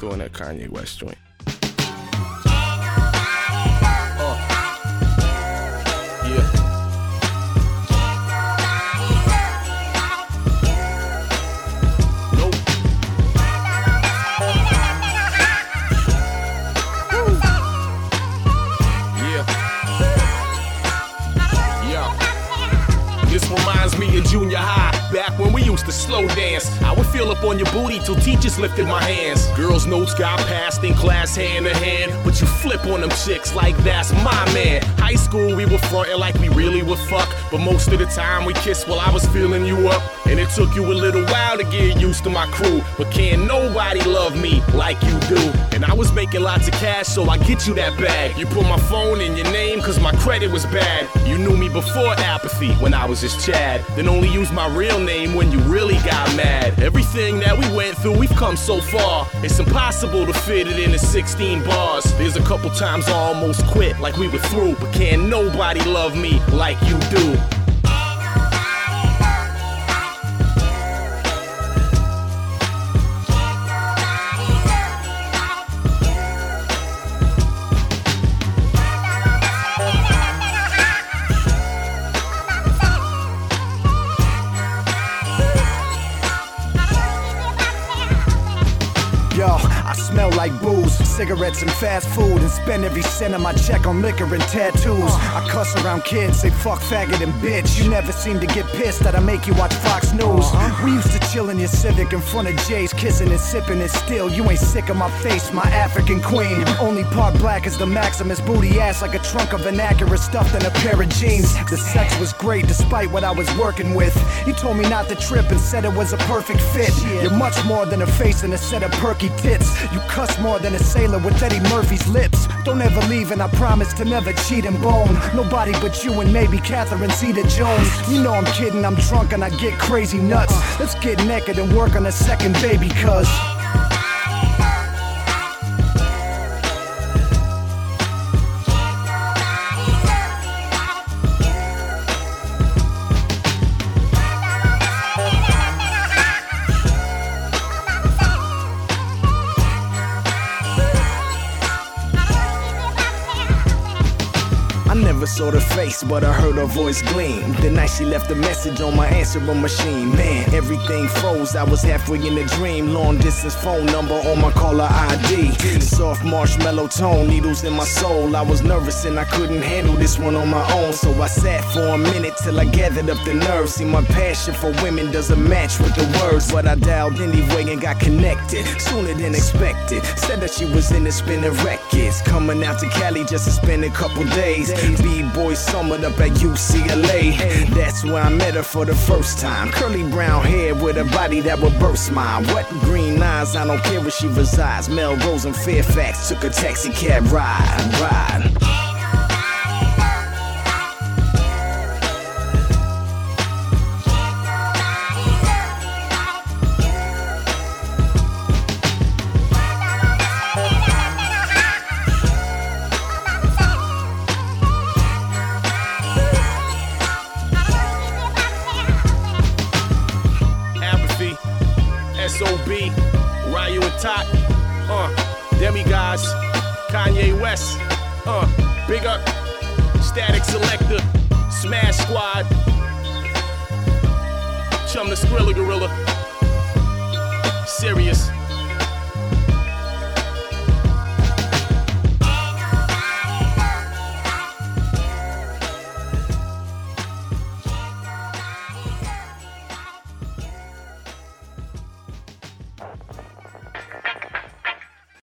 throwing that Kanye West joint. This reminds me of junior high, back when we used to slow dance. I would feel up on your booty till teachers lifted my hands. Girls' notes got passed in class hand to hand, but you flip on them chicks like that's my man. High school we were frontin' like we really would fuck, but most of the time we kissed while I was feeling you up. And it took you a little while to get used to my crew, but can't nobody love me like you do. And I was making lots of cash, so I get you that bag. You put my phone in your name cause my credit was bad. You knew me before apathy when I was just Chad, then only used my real name when you really got mad. Everything that we went through, we've come so far. It's impossible to fit it into 16 bars. There's a couple times I almost quit like we were through, but can't nobody love me like you do. I smell like booze, cigarettes and fast food, and spend every cent of my check on liquor and tattoos. I cuss around kids, say fuck, faggot and bitch. You never seem to get pissed that I make you watch Fox News. We used to chill in your Civic in front of Jay's, kissing and sipping, and still you ain't sick of my face, my African queen. Only part black is the Maximus booty ass, like a trunk of Acura stuffed in a pair of jeans. The sex was great despite what I was working with. You told me not to trip and said it was a perfect fit. You're much more than a face and a set of perky tits. You cuss more than a sailor with Eddie Murphy's lips. Don't ever leave and I promise to never cheat and bone nobody but you and maybe Catherine Zeta-Jones. You know I'm kidding, I'm drunk and I get crazy nuts. Let's get naked and work on a second baby cuz I never saw the face, but I heard her voice gleam. The night she left a message on my answering machine. Man, everything froze, I was halfway in a dream. Long distance phone number on my caller ID. Soft marshmallow tone, needles in my soul. I was nervous and I couldn't handle this one on my own. So I sat for a minute till I gathered up the nerve. See, my passion for women doesn't match with the words, but I dialed anyway and got connected sooner than expected. Said that she was into spinning records, coming out to Cali just to spend a couple days. B-boy summered up at UCLA. That's where I met her for the first time. Curly brown hair with a body that would burst mine. Wet green eyes, I don't care where she resides. Melrose and Fairfax, took a taxi cab ride. S.O.B. Ryu and Tot, Demigods, Kanye West, Big Up, Static Selector, Smash Squad, Chum the Skrilla Gorilla, Serious.